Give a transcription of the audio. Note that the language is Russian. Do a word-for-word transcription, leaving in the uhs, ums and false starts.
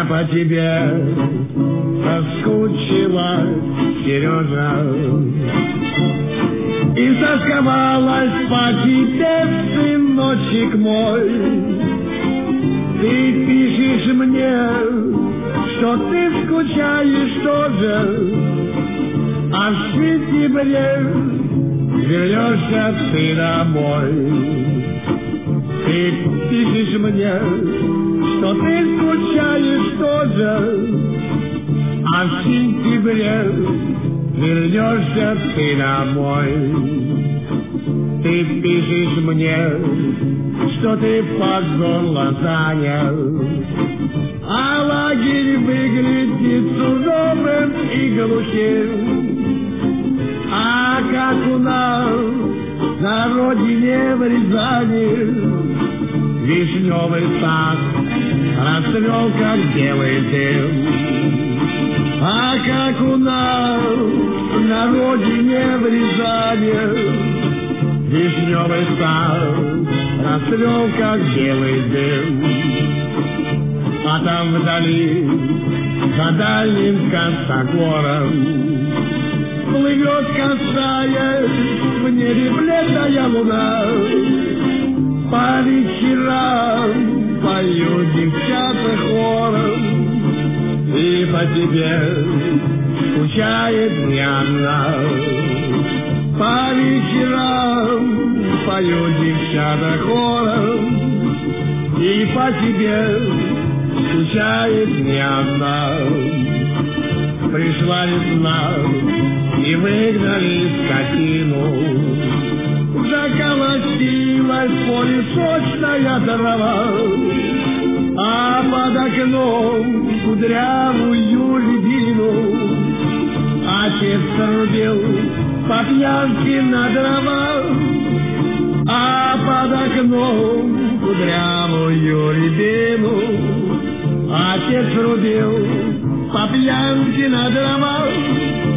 по тебе соскучилась, Сережа, и сосковалась по тебе, сыночек мой. Ты пишешь мне, что ты скучаешь тоже, а в сентябре вернешься ты домой. Ты пишешь мне, что ты скучаешь тоже, а в сентябре вернешься ты домой. Ты пишешь мне, что ты по горло занял, а лагерь выглядит суровым и глухим. А как у нас на родине в Рязани вишневый сад расцвел, как белый дым. А как у нас на родине в Рязани вишневый сад расцвел, как белый дым. А там вдали, за дальним косогором, плывет косая в небе бледная луна. По вечерам поют девчата хором, и по тебе скучает не одна. По вечерам поют девчата хором, и по тебе скучает не одна. Пришла весна, и выгнали скотину, заколотилась в поле сочная трава, а под окном кудрявую льдину отец рубил по пьянке на дрова, а под окном кудрявую рябину отец рубил по пьянке на дрова.